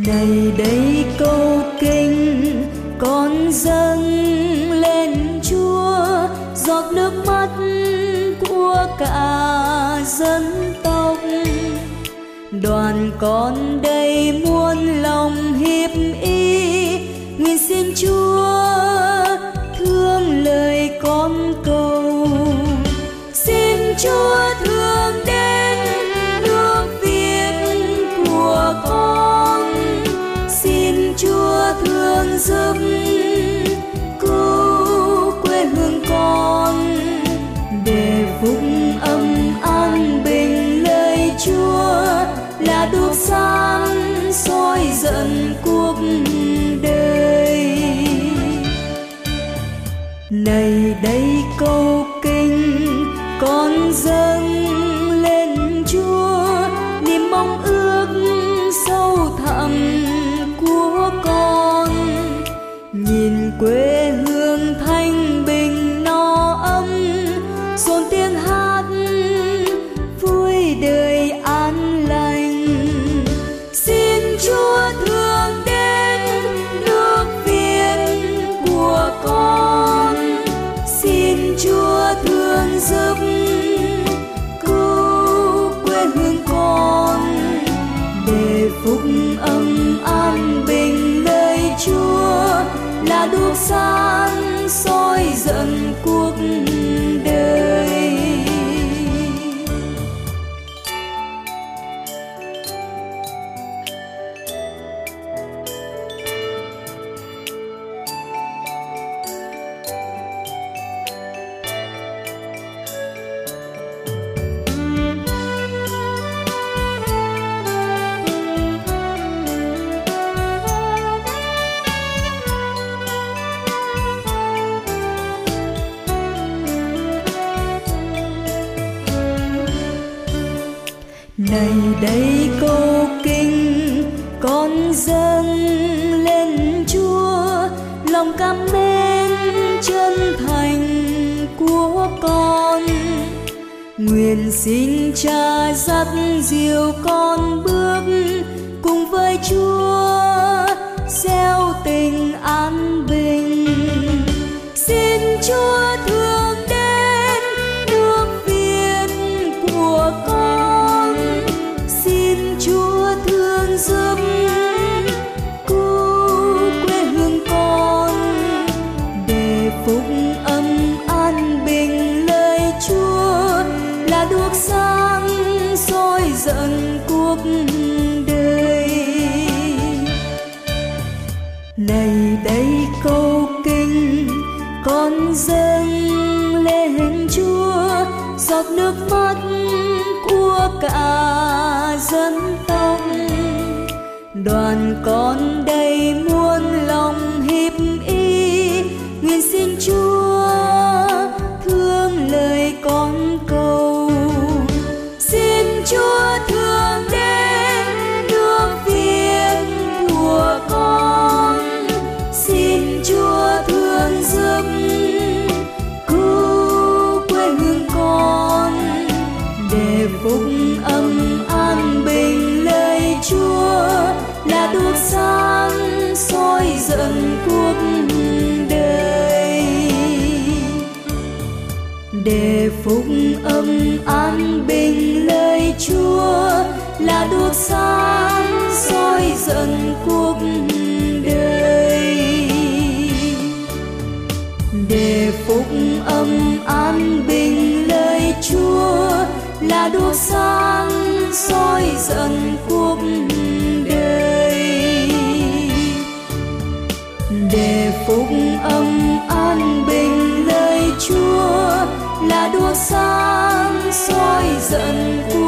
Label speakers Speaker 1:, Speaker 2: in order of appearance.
Speaker 1: Này đây câu kinh con dâng lên Chúa, giọt nước mắt của cả dân tộc. Đoàn con đây muôn lòng hiệp ý, nguyện xin Chúa thương lời con cầu. Xin Chúa thương đến nước Việt của con, xin Chúa thương giúp cứu quê hương con, để phúc âm an bình lời Chúa là đuốc sáng soi dẫn cuộc đời. Này đây câu kinh con dâng lên Chúa, niềm mong ước sâu thẳm của con. Nhìn quê hương thanh bình no ấm, dồn tiếng hát vui đời an lành. Xin Chúa thương đến nước Việt của con, xin Chúa thương giúp cứu quê hương con, để phúc âm an bình lời Chúa là đuốc sáng soi dẫn cuộc đời. Này đây câu kinh con dâng lên Chúa, lòng cảm mến chân thành của con. Nguyện xin Cha dắt dìu con bước cùng với Chúa gieo tình an bình. Xin Chúa thương đến nước Việt của con, xin Chúa thương giúp cứu quê hương con, để phúc âm an bình lời Chúa là đuốc sáng soi dẫn cuộc đời. Này đây câu kinh con dâng lên Chúa, giọt nước mắt của cả dân tộc. Đoàn con đây muôn lòng hiệp ý, nguyện xin Chúa thương lời con cầu. Xin Chúa thương đến nước Việt của con, xin Chúa thương giúp cứu quê hương con, để phúc âm an bình lời Chúa là đuốc sáng soi dẫn cuộc đời. Để phúc âm an bình lời Chúa là đuốc sáng soi dẫn cuộc đời. Để phúc âm an bình lời Chúa là đuốc sáng soi dẫn cuộc đời. Để phúc âm an bình lời Chúa là đuốc sáng soi dẫn cuộc đời.